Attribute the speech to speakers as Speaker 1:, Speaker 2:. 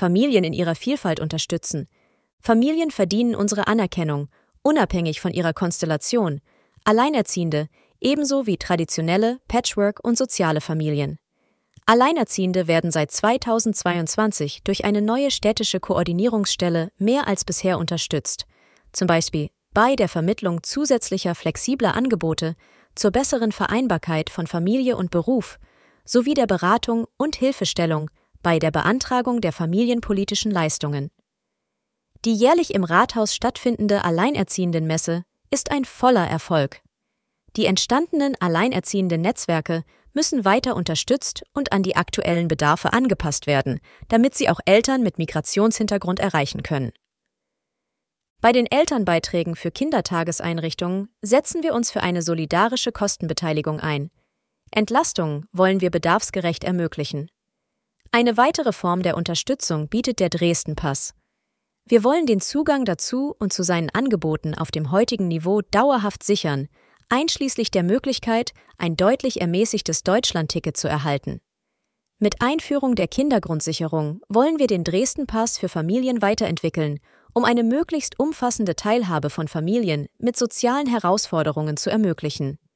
Speaker 1: Familien in ihrer Vielfalt unterstützen. Familien verdienen unsere Anerkennung, unabhängig von ihrer Konstellation, Alleinerziehende ebenso wie traditionelle, Patchwork- und soziale Familien. Alleinerziehende werden seit 2022 durch eine neue städtische Koordinierungsstelle mehr als bisher unterstützt, zum Beispiel bei der Vermittlung zusätzlicher flexibler Angebote zur besseren Vereinbarkeit von Familie und Beruf sowie der Beratung und Hilfestellung bei der Beantragung der familienpolitischen Leistungen. Die jährlich im Rathaus stattfindende Alleinerziehendenmesse ist ein voller Erfolg. Die entstandenen alleinerziehenden Netzwerke müssen weiter unterstützt und an die aktuellen Bedarfe angepasst werden, damit sie auch Eltern mit Migrationshintergrund erreichen können. Bei den Elternbeiträgen für Kindertageseinrichtungen setzen wir uns für eine solidarische Kostenbeteiligung ein. Entlastungen wollen wir bedarfsgerecht ermöglichen. Eine weitere Form der Unterstützung bietet der Dresden-Pass. Wir wollen den Zugang dazu und zu seinen Angeboten auf dem heutigen Niveau dauerhaft sichern, einschließlich der Möglichkeit, ein deutlich ermäßigtes Deutschlandticket zu erhalten. Mit Einführung der Kindergrundsicherung wollen wir den Dresden-Pass für Familien weiterentwickeln, um eine möglichst umfassende Teilhabe von Familien mit sozialen Herausforderungen zu ermöglichen.